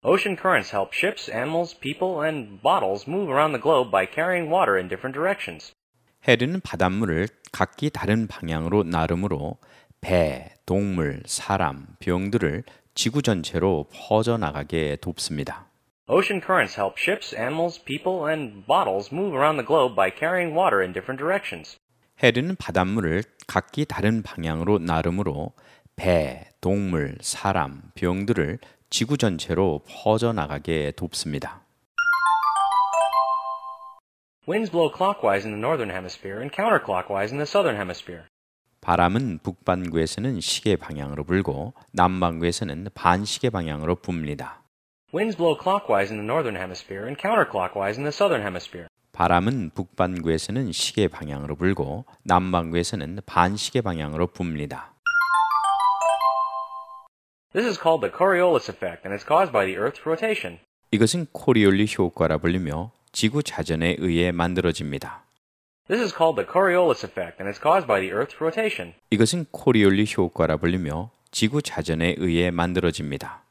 Ocean currents help ships, animals, people, and bottles move around the globe by carrying water in different directions. 해류는 바닷물을 각기 다른 방향으로 나르므로 배, 동물, 사람, 병들을 지구 전체로 퍼져나가게 돕습니다. Ocean currents help ships, animals, people, and bottles move around the globe by carrying water in different directions. 해류는 바닷물을 각기 다른 방향으로 나르므로 배, 동물, 사람, 병들을 지구 전체로 퍼져나가게 돕습니다. Winds blow clockwise in the northern hemisphere and counterclockwise in the southern hemisphere. 바람은 북반구에서는 시계 방향으로 불고 남반구에서는 반시계 방향으로 붑니다. Winds blow clockwise in the northern hemisphere and counterclockwise in the southern hemisphere. 바람은 북반구에서는 시계 방향으로 불고 남반구에서는 반시계 방향으로 붑니다. This is called the Coriolis effect and it's caused by the Earth's rotation. 이것은 코리올리 효과라 불리며 지구 자전에 의해 만들어집니다. This is called the Coriolis effect and it's caused by the Earth's rotation. 이것은 코리올리 효과라 불리며 지구 자전에 의해 만들어집니다.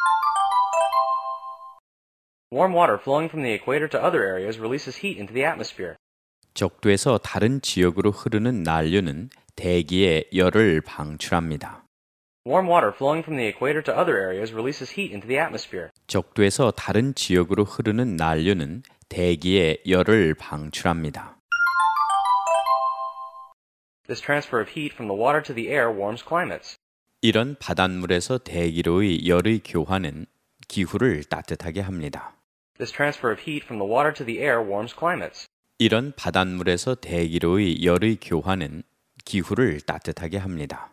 Warm water flowing from the equator to other areas releases heat into the atmosphere. 적도에서 다른 지역으로 흐르는 난류는 대기에 열을 방출합니다. Warm water flowing from the equator to other areas releases heat into the atmosphere. 적도에서 다른 지역으로 흐르는 난류는 대기에 열을 방출합니다. This transfer of heat from the water to the air warms climates. 이런 바닷물에서 대기로의 열의 교환은 기후를 따뜻하게 합니다. This transfer of heat from the water to the air warms climates. 이런 바닷물에서 대기로의 열의 교환은 기후를 따뜻하게 합니다.